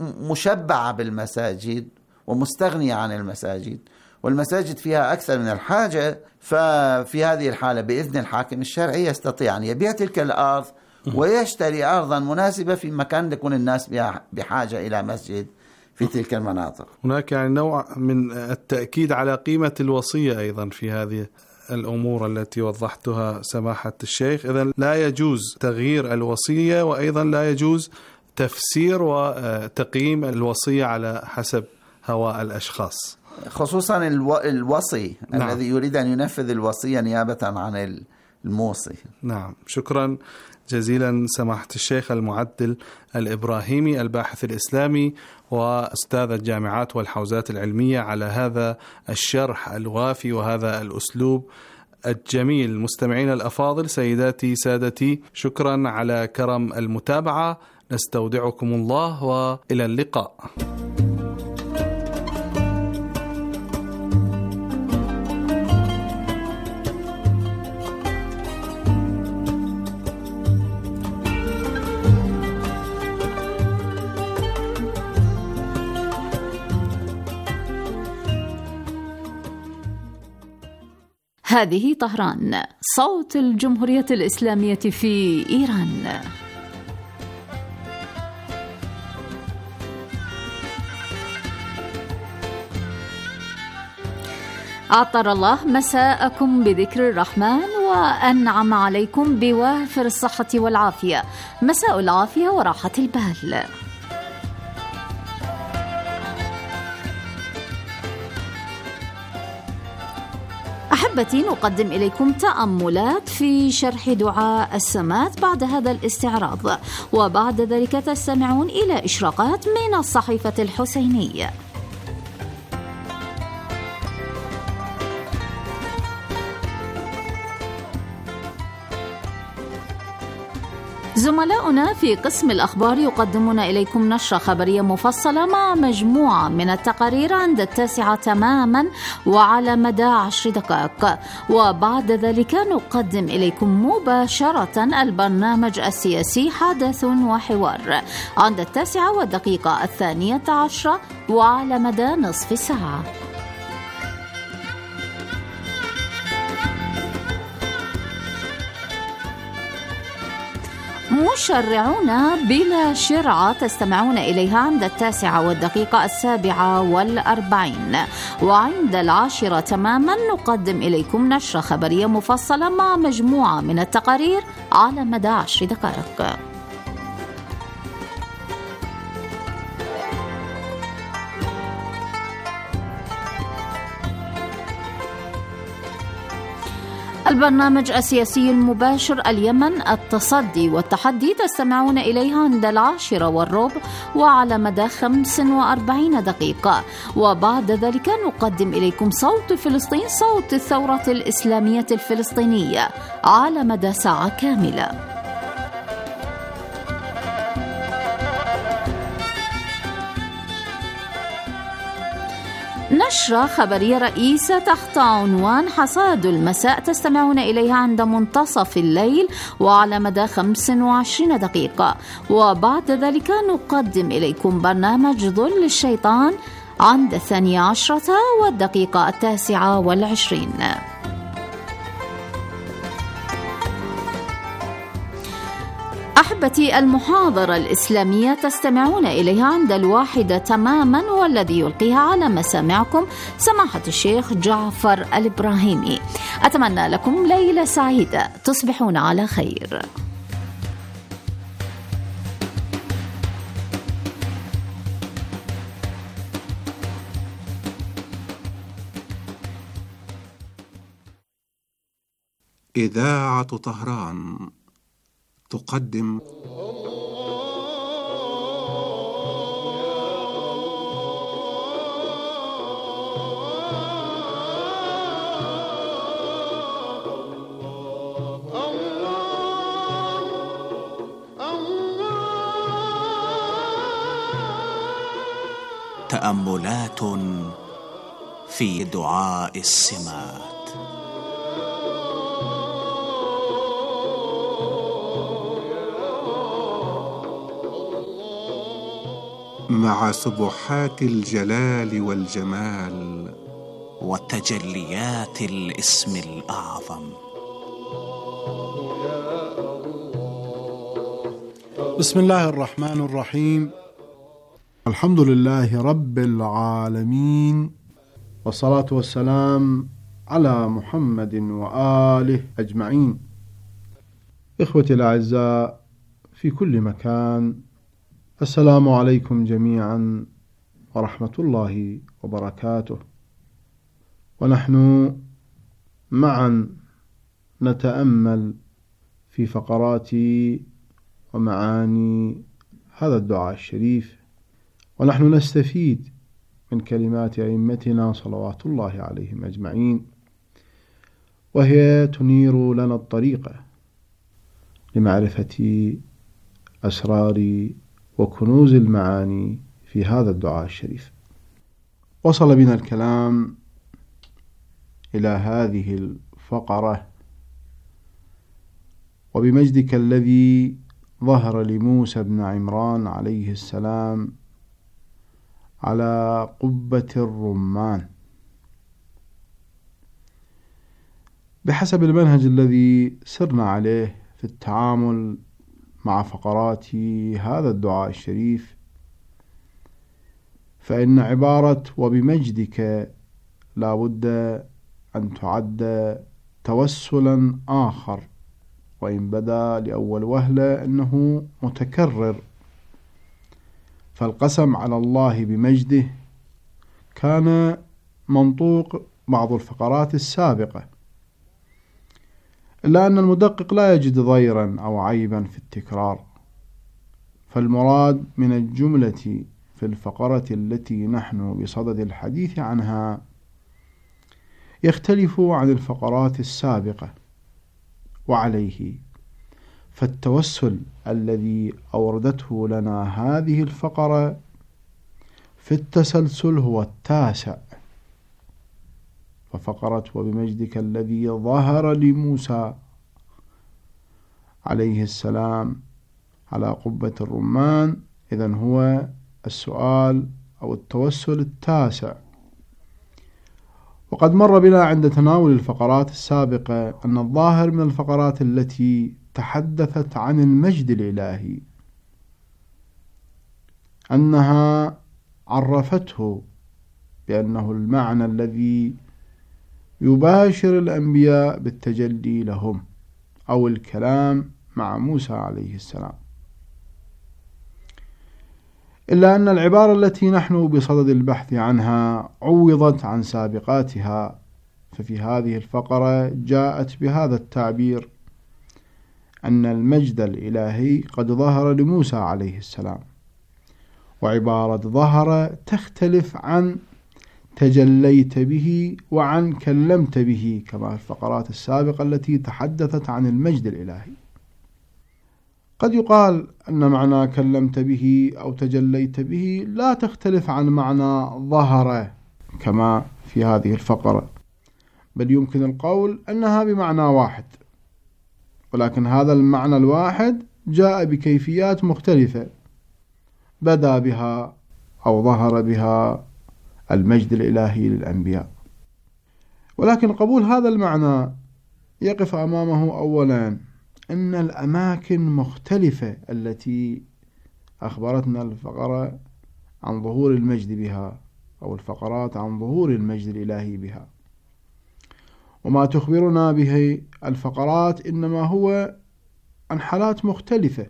مشبعة بالمساجد ومستغنية عن المساجد، والمساجد فيها أكثر من الحاجة، ففي هذه الحالة بإذن الحاكم الشرعي يستطيع أن يبيع تلك الأرض ويشتري أرضا مناسبة في مكان يكون الناس بحاجة إلى مسجد في تلك المناطق. هناك يعني نوع من التأكيد على قيمة الوصية أيضا في هذه الأمور التي وضحتها سماحة الشيخ. إذن لا يجوز تغيير الوصية، وأيضا لا يجوز تفسير وتقييم الوصية على حسب هواء الأشخاص، خصوصا الوصي الذي يريد أن ينفذ الوصية نيابة عن الموصي. نعم، شكرا جزيلا سماحة الشيخ المعدل الإبراهيمي، الباحث الإسلامي وأستاذ الجامعات والحوزات العلمية، على هذا الشرح الوافي وهذا الأسلوب الجميل. مستمعين الأفاضل، سيداتي سادتي، شكرا على كرم المتابعة، نستودعكم الله وإلى اللقاء. هذه طهران، صوت الجمهورية الإسلامية في إيران. عطر الله مساءكم بذكر الرحمن، وأنعم عليكم بوافر الصحة والعافية. مساء العافية وراحة البال. أحبتي، نقدم إليكم تأملات في شرح دعاء السمات بعد هذا الاستعراض، وبعد ذلك تستمعون إلى إشراقات من الصحيفة الحسينية. زملاؤنا في قسم الأخبار يقدمون إليكم نشرة خبرية مفصلة مع مجموعة من التقارير عند 9 تماما وعلى مدى 10 دقائق، وبعد ذلك نقدم إليكم مباشرة البرنامج السياسي حدث وحوار عند 9:12 وعلى مدى نصف ساعة. مشرعون بلا شرعة تستمعون إليها عند 9:47، وعند 10 تماما نقدم إليكم نشرة خبرية مفصلة مع مجموعة من التقارير على مدى 10 دقائق. البرنامج السياسي المباشر اليمن التصدي والتحدي تستمعون إليها عند 10:15 وعلى مدى 45 دقيقة، وبعد ذلك نقدم إليكم صوت فلسطين، صوت الثورة الإسلامية الفلسطينية على مدى ساعة كاملة. نشرة خبرية رئيسة تحت عنوان حصاد المساء تستمعون إليها عند منتصف الليل وعلى مدى 25 دقيقة، وبعد ذلك نقدم إليكم برنامج ظل الشيطان عند 12 والدقيقة 29. أحبتي، المحاضرة الإسلامية تستمعون إليها عند 1 تماما، والذي يلقيها على مسامعكم سماحة الشيخ جعفر الإبراهيمي. أتمنى لكم ليلة سعيدة، تصبحون على خير. إذاعة طهران تقدم تأملات في دعاء السمات. مع سبحات الجلال والجمال وتجليات الاسم الأعظم. بسم الله الرحمن الرحيم. الحمد لله رب العالمين، والصلاة والسلام على محمد وآله أجمعين. إخوتي الأعزاء في كل مكان، السلام عليكم جميعا ورحمة الله وبركاته. ونحن معا نتأمل في فقرات ومعاني هذا الدعاء الشريف، ونحن نستفيد من كلمات أئمتنا صلوات الله عليهم أجمعين، وهي تنير لنا الطريق لمعرفة أسرار وكنوز المعاني في هذا الدعاء الشريف. وصل بنا الكلام إلى هذه الفقرة: وبمجدك الذي ظهر لموسى بن عمران عليه السلام على قبة الرمان. بحسب المنهج الذي سرنا عليه في التعامل مع فقرات هذا الدعاء الشريف، فإن عبارة وبمجدك لا بد أن تعد توسلا آخر، وإن بدا لأول وهلة أنه متكرر، فالقسم على الله بمجده كان منطوق بعض الفقرات السابقة، إلا أن المدقق لا يجد ضيرا أو عيبا في التكرار، فالمراد من الجملة في الفقرة التي نحن بصدد الحديث عنها يختلف عن الفقرات السابقة، وعليه فالتوسل الذي أوردته لنا هذه الفقرة في التسلسل هو التاسع. ففقرة وبمجدك الذي ظهر لموسى عليه السلام على قبة الرمان، إذن هو السؤال أو التوسل التاسع. وقد مر بنا عند تناول الفقرات السابقة أن الظاهر من الفقرات التي تحدثت عن المجد الإلهي أنها عرفته بأنه المعنى الذي يباشر الأنبياء بالتجلي لهم أو الكلام مع موسى عليه السلام، إلا أن العبارة التي نحن بصدد البحث عنها عوضت عن سابقاتها، ففي هذه الفقرة جاءت بهذا التعبير أن المجد الإلهي قد ظهر لموسى عليه السلام، وعبارة ظهر تختلف عن تجليت به وعن كلمت به، كما الفقرات السابقة التي تحدثت عن المجد الإلهي. قد يقال أن معنى كلمت به أو تجليت به لا تختلف عن معنى ظهر، كما في هذه الفقرة، بل يمكن القول أنها بمعنى واحد، ولكن هذا المعنى الواحد جاء بكيفيات مختلفة بدأ بها أو ظهر بها المجد الإلهي للأنبياء. ولكن قبول هذا المعنى يقف أمامه أولا أن الأماكن مختلفة التي أخبرتنا الفقرة عن ظهور المجد بها، أو الفقرات عن ظهور المجد الإلهي بها، وما تخبرنا به الفقرات إنما هو عن حالات مختلفة،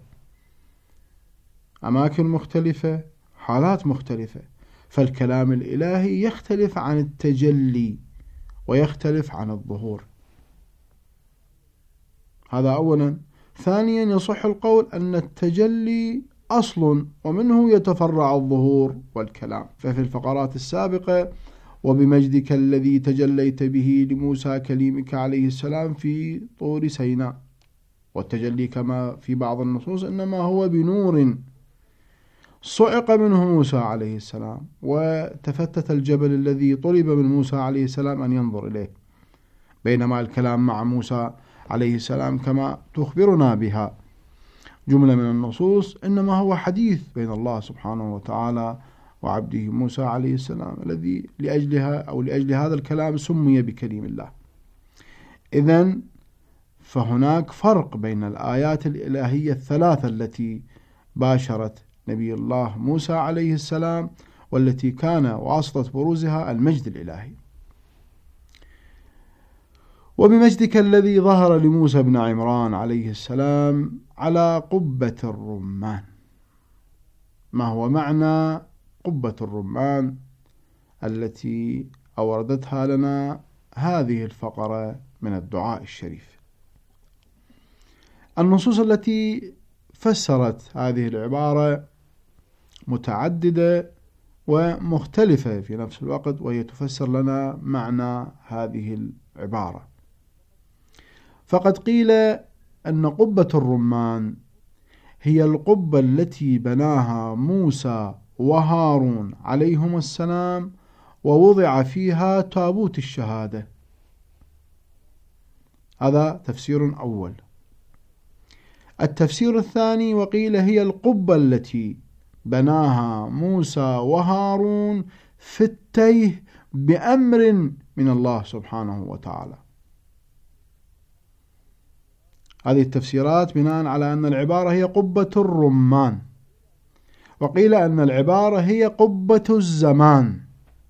أماكن مختلفة، حالات مختلفة، فالكلام الإلهي يختلف عن التجلي ويختلف عن الظهور. هذا أولا. ثانيا، يصح القول أن التجلي أصل ومنه يتفرع الظهور والكلام، ففي الفقرات السابقة وبمجدك الذي تجليت به لموسى كليمك عليه السلام في طور سيناء، والتجلي كما في بعض النصوص إنما هو بنور صعق منه موسى عليه السلام وتفتت الجبل الذي طلب من موسى عليه السلام أن ينظر إليه، بينما الكلام مع موسى عليه السلام كما تخبرنا بها جملة من النصوص إنما هو حديث بين الله سبحانه وتعالى وعبده موسى عليه السلام، الذي لأجل هذا الكلام سمي بكليم الله. إذن فهناك فرق بين الآيات الإلهية الثلاثة التي باشرت نبي الله موسى عليه السلام والتي كان واسطة بروزها المجد الإلهي. وبمجدك الذي ظهر لموسى بن عمران عليه السلام على قبة الرمان. ما هو معنى قبة الرمان التي أوردتها لنا هذه الفقرة من الدعاء الشريف؟ النصوص التي فسرت هذه العبارة متعددة ومختلفة في نفس الوقت، وهي تفسر لنا معنى هذه العبارة. فقد قيل أن قبة الرمان هي القبة التي بناها موسى وهارون عليهما السلام ووضع فيها تابوت الشهادة. هذا تفسير أول. التفسير الثاني وقيل هي القبة التي بناها موسى وهارون في التيه بأمر من الله سبحانه وتعالى. هذه التفسيرات بناء على أن العبارة هي قبة الرمان، وقيل أن العبارة هي قبة الزمان،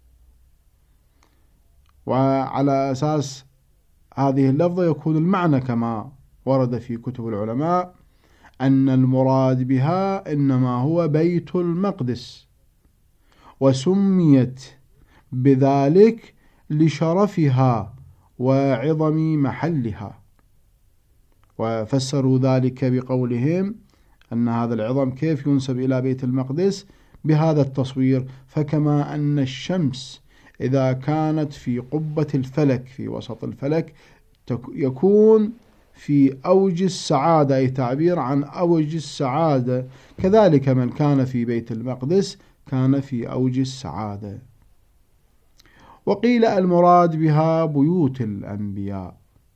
وعلى أساس هذه اللفظة يكون المعنى كما ورد في كتب العلماء أن المراد بها إنما هو بيت المقدس، وسميت بذلك لشرفها وعظم محلها، وفسروا ذلك بقولهم أن هذا العظم كيف ينسب إلى بيت المقدس بهذا التصوير، فكما أن الشمس إذا كانت في قبة الفلك في وسط الفلك يكون في أوج السعادة، أي تعبير عن أوج السعادة، كذلك من كان في بيت المقدس كان في أوج السعادة. وقيل المراد بها بيوت الأنبياء،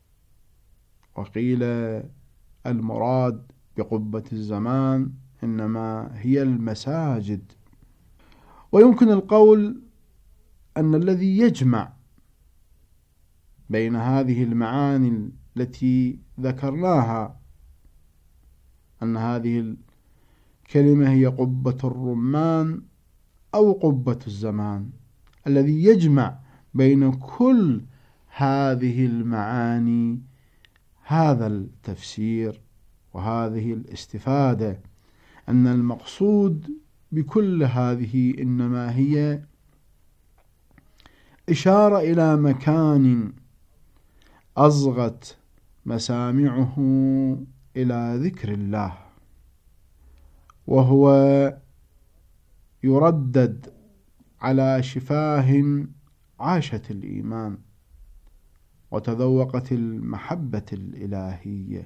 وقيل المراد بقبة الزمان إنما هي المساجد. ويمكن القول أن الذي يجمع بين هذه المعاني التي ذكرناها أن هذه الكلمة هي قبة الرمان أو قبة الزمان، الذي يجمع بين كل هذه المعاني هذا التفسير وهذه الاستفادة، أن المقصود بكل هذه إنما هي إشارة إلى مكان أصغت مسامعه إلى ذكر الله، وهو يردد على شفاه عاشت الإيمان وتذوقت المحبة الإلهية.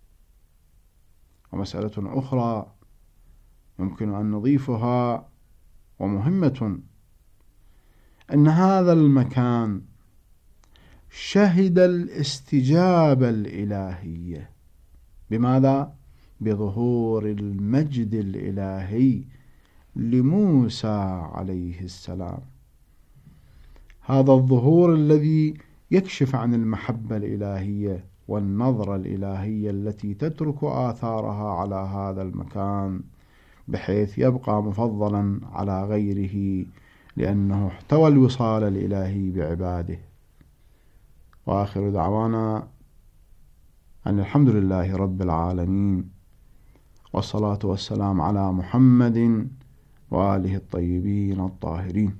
ومسألة أخرى يمكن أن نضيفها ومهمة، أن هذا المكان شهد الاستجابة الإلهية. بماذا؟ بظهور المجد الإلهي لموسى عليه السلام. هذا الظهور الذي يكشف عن المحبة الإلهية والنظرة الإلهية التي تترك آثارها على هذا المكان بحيث يبقى مفضلا على غيره لأنه احتوى الوصال الإلهي بعباده. وآخر دعوانا أن الحمد لله رب العالمين، والصلاة والسلام على محمد وآله الطيبين الطاهرين.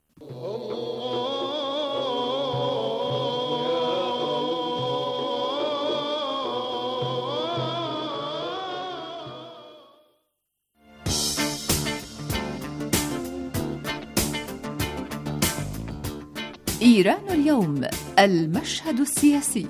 إيران اليوم، المشهد السياسي.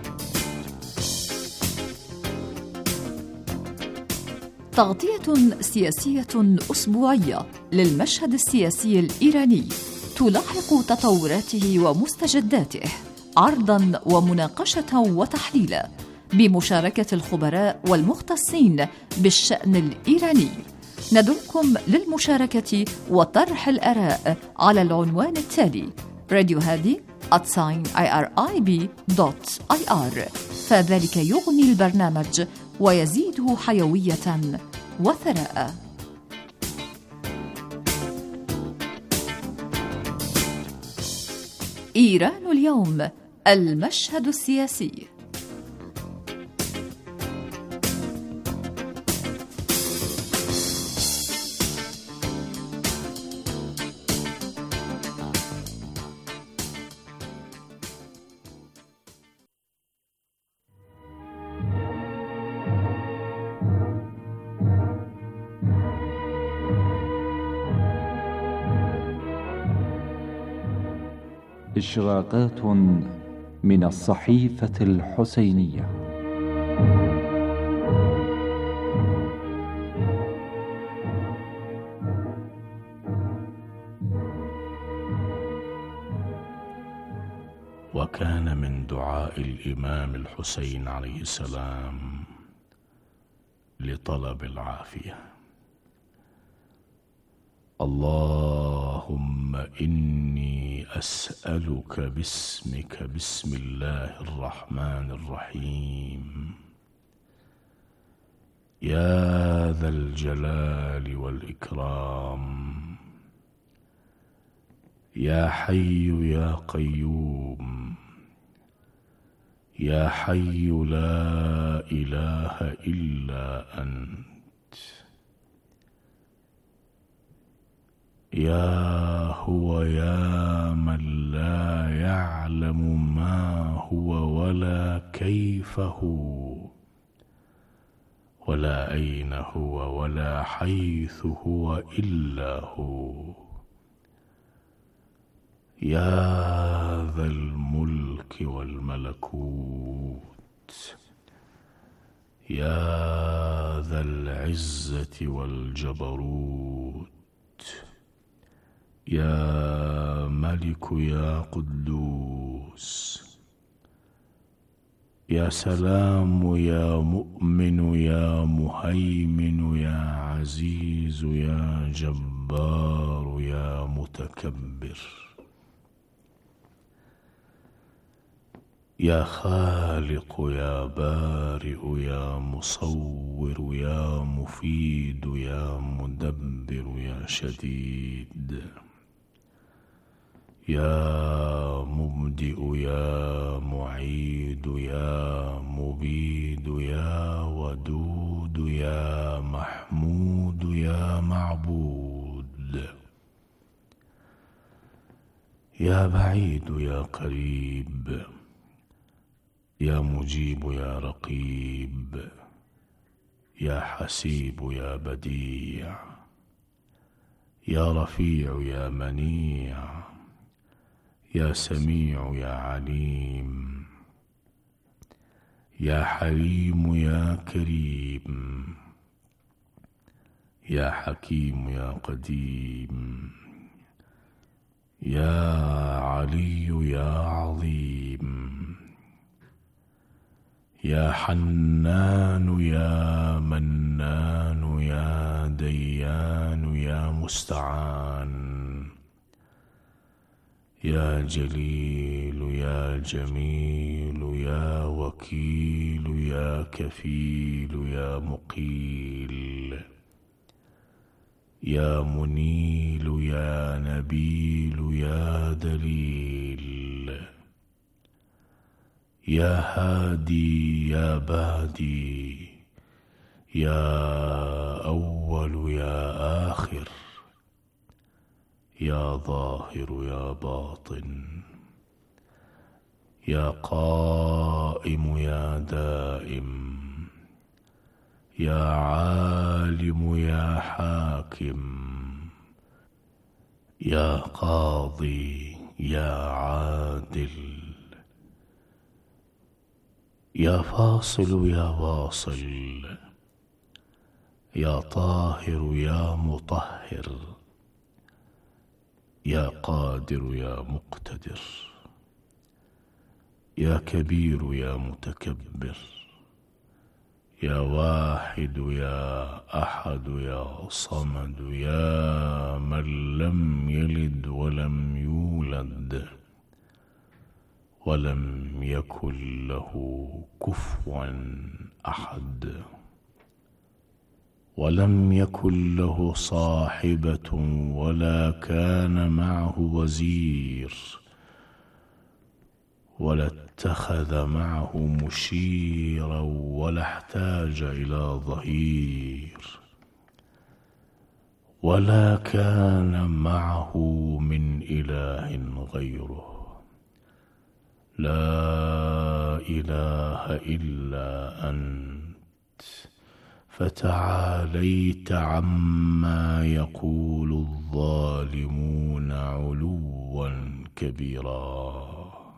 تغطية سياسية أسبوعية للمشهد السياسي الإيراني تلاحق تطوراته ومستجداته، عرضا ومناقشة وتحليلا بمشاركة الخبراء والمختصين بالشأن الإيراني. ندعوكم للمشاركة وطرح الآراء على العنوان التالي: راديو هادي @irib.ir، فذلك يغني البرنامج ويزيده حيوية وثراء. إيران اليوم، المشهد السياسي. إشراقات من الصحيفة الحسينية. وكان من دعاء الإمام الحسين عليه السلام لطلب العافية: اللهم إني أسألك باسمك بسم الله الرحمن الرحيم يا ذا الجلال والإكرام يا حي يا قيوم يا حي لا إله إلا أنت يا هو يا من لا يعلم ما هو ولا كيف هو ولا أين هو ولا حيث هو إلا هو يا ذا الملك والملكوت يا ذا العزة والجبروت يا ملك يا قدوس يا سلام يا مؤمن يا مهيمن يا عزيز يا جبار يا متكبر يا خالق يا بارئ يا مصور يا مفيد يا مدبر يا شديد يا مبدئ يا معيد يا مبيد يا ودود يا محمود يا معبود يا بعيد يا قريب يا مجيب يا رقيب يا حسيب يا بديع يا رفيع يا منيع يا سميع يا عليم يا حليم يا كريم يا حكيم يا قديم يا علي يا عظيم، يا حنان يا منان يا ديان يا مستعان، يا جليل يا جميل يا وكيل يا كفيل يا مقيل، يا منيل يا نبيل يا دليل، يا هادي يا بادي، يا أول يا آخر، يا ظاهر يا باطن، يا قائم يا دائم، يا عالم يا حاكم، يا قاضي يا عادل، يا فاصل يا واصل، يا طاهر يا مطهر، يا قادر يا مقتدر، يا كبير يا متكبر، يا واحد يا أحد يا صمد، يا من لم يلد ولم يولد ولم يكن له كفوا أحد، ولم يكن له صاحبة ولا كان معه وزير، ولا اتخذ معه مشيرا ولا احتاج إلى ظهير، ولا كان معه من إله غيره. لا إله إلا أنت، فتعاليت عما يقول الظالمون علوا كبيرا.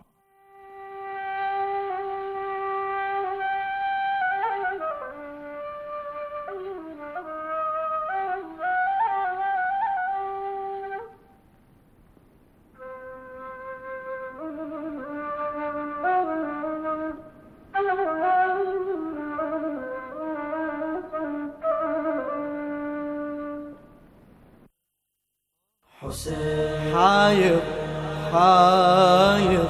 حاير حاير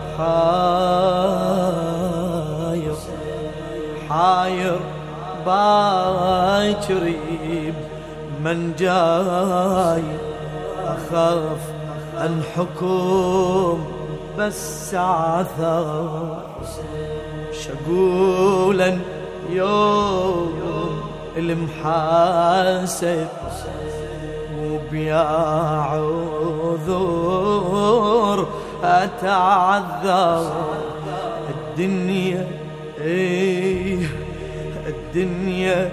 حاير حاير باكري من جاي، أخاف أن حكم بس عثر، شقولا يوم المحاسب وبيا عذور أتعذر. الدنيا الدنيا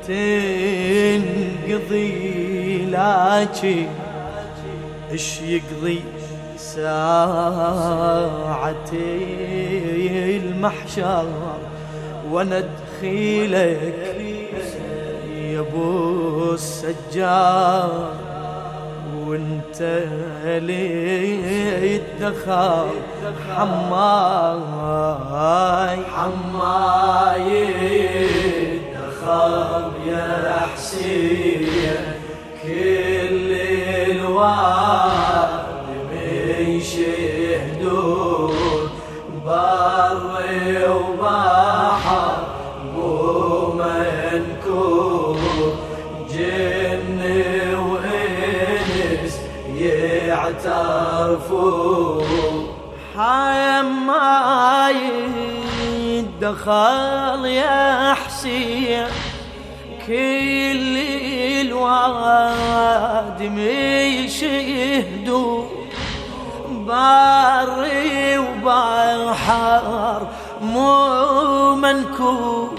تنقضي لكن إيش يقضي ساعتي المحشر، وانا ادخيلك يا ابو السجار، وانت لي الدخار حماي حماي الدخار يا حسين، كل الوعد بيشهدون بر وبحر ومنكور، جن وإنس يعترفون. حماي الدخل يا حسين، كل الوعد يشهدون بر وبحر مو منكور،